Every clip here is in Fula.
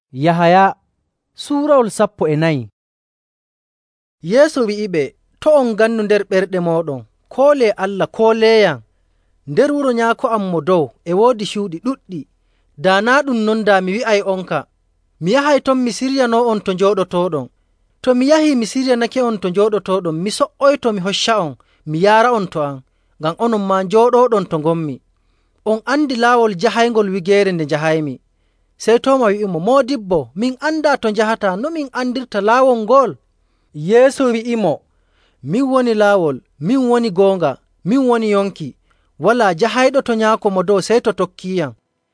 Yahaya suurawol 14. Yeesu wi'iɓe, to on gannu nder ɓerɗe mooɗon, koolee Allah kooleeyam. Nder wuro Nyaako am mo dow e woodi cuuɗi ɗuɗɗi. Daa naa ɗum non daa mi wi'ay onka, mi yahay ton mi siryanoo on to njooɗotooɗon. To mi yahii mi siryanake on to njooɗotooɗon, mi so''oyto mi hocca on, mi yaara on to am, ngam onon maa njooɗooɗon to ngonmi. On andi laawol jahayngol wigeere nde njahaymi. Sey Tooma wi'imo, Moodibbo, min anndaa to njahataa, no min andirta laawol ngol? Yeesu wi'imo, min woni laawol, min woni goonga, min woni yonki. Walaa jahayɗo to Nyaako mo dow sey to tokkiiyam.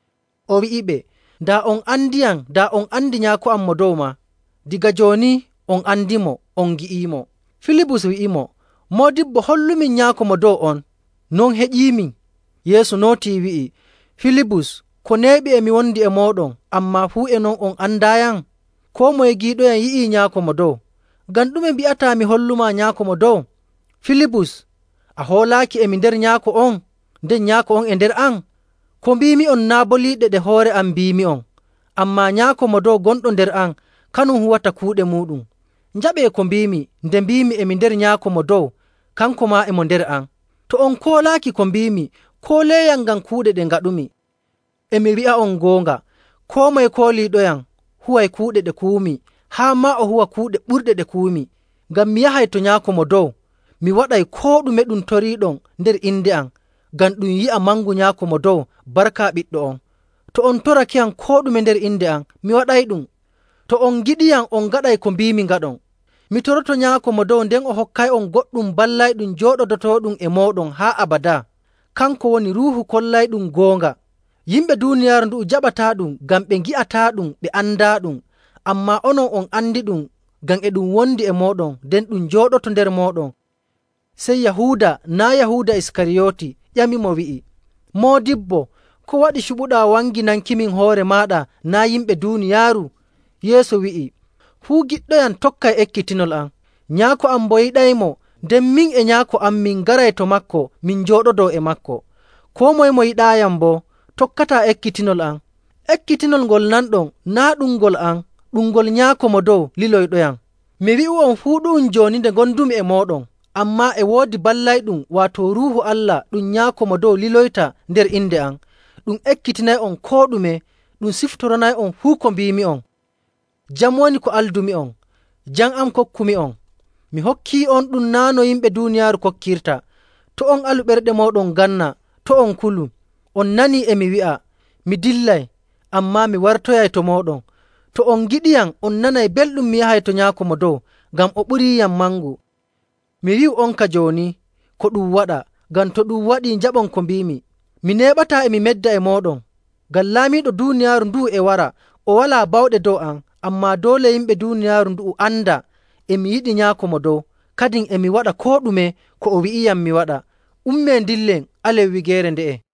O wi'iɓe, daa on andiyam, daa on andi Nyaako am mo dow maa. Diga jooni on andimo, on ngi'iimo. Filibus wi'imo, Moodibbo, hollumin Nyaako mo dow on, non heƴiimin. Yeesu nootii wi'i, Filibus, ko neeɓi emi wondi e mooɗon, ammaa fuu e non on andaayam? Koo moye giiɗoyam yi'ii Nyaako mo dow. Ngam ɗume mbi'ataa mi hollumaa Nyaako mo dow? Filibus, a hoolaaki emi nder Nyaako on, nden Nyaako on e nder an? Ko mbiimi on naa boliiɗe ɗe hoore am mbiimi on, ammaa Nyaako mo dow gonɗo nder an, kanum huwata kuuɗe muuɗum. Njaɓee ko mbiimi, nde mbiimi emi nder Nyaako mo dow, kanko maa emo nder an. To on koolaaki ko mbiimi, kooleeyam ngam kuuɗe ɗe ngaɗumi. Emi wi'a on goonga, koo moye kooliiɗoyam huway kuuɗe ɗe kuumi, haa maa o huwa kuuɗe ɓurɗe ɗe kuumi. Ngam mi yahay to Nyaako mo dow, mi waɗay koo ɗume ɗum toriiɗon nder inde am, ngam ɗum yi'a mangu Nyaako mo dow barka ɓiɗɗo on. To on torakiyam koo ɗume nder inde am, mi waɗay ɗum. To on ngiɗiyam, on ngaɗay ko mbiimi ngaɗon. Mi toroto Nyaako mo dow, nden o hokkay on goɗɗum ballayɗum jooɗodotooɗum e mooɗon haa abadaa. Kanko woni Ruuhu kollayɗum goonga. Yimɓe duuniyaaru ndu'u jaɓataaɗum ngam ɓe ngi'ataaɗum, ɓe andaaɗum. Ammaa onon on andi ɗum, ngam e ɗum wondi e mooɗon, nden ɗum jooɗoto nder mooɗon. Sey Yahuuda, naa Yahuuda Iskariyooti, ƴamimo wi'i, Moodibbo, ko waɗi cuɓuɗaa wanginankimin hoore maaɗa naa yimɓe duuniyaaru? Yeesu wi'i, fuu giɗɗoyam tokkay ekkitinol am. Nyaako am boo yiɗaymo, nden min e Nyaako am min ngaray to maako, min njooɗodoo e maako. Koo moye mo yiɗaayam boo tokkataa ekkitinol am. Ekkitinol ngol nanɗon naa ɗum ngol am, ɗum ngol Nyaako mo dow liloyɗoyam. Mi wi'u on fuu ɗu'um jooni nde ngondumi e mooɗon, ammaa e woodi ballayɗum, waato Ruuhu Allah ɗum Nyaako mo dow liloyta nder inde am. Ɗum ekkitinay on koo ɗume, ɗum siftoranay on fuu ko mbiimi on. Jam woni ko aldumi on, jam am kokkumi on. Mi hokkii on ɗum naa no yimɓe duuniyaaru kokkirta. To on alu ɓerɗe mooɗon ganna, to on kulu. On nanii emi wi'a, mi dillay, ammaa mi wartoyay to mooɗon. To on ngiɗiyam, on nanay belɗum mi yahay to Nyaako mo dow, ngam o ɓuriiyam mangu. Mi wi'u onka jooni ko ɗum waɗa, ngam to ɗum waɗii njaɓon ko mbiimi. Mi neeɓataa emi medda e mooɗon, ngam laamiiɗo duuniyaaru ndu'u e wara, o walaa bawɗe dow am, ammaa doole yimɓe duuniyaaru ndu'u anda emi yiɗi Nyaako mo dow, kadin emi waɗa koo ɗume ko o wi'iyam mi waɗa. Ummee ndillen, alen wigeere nde'e.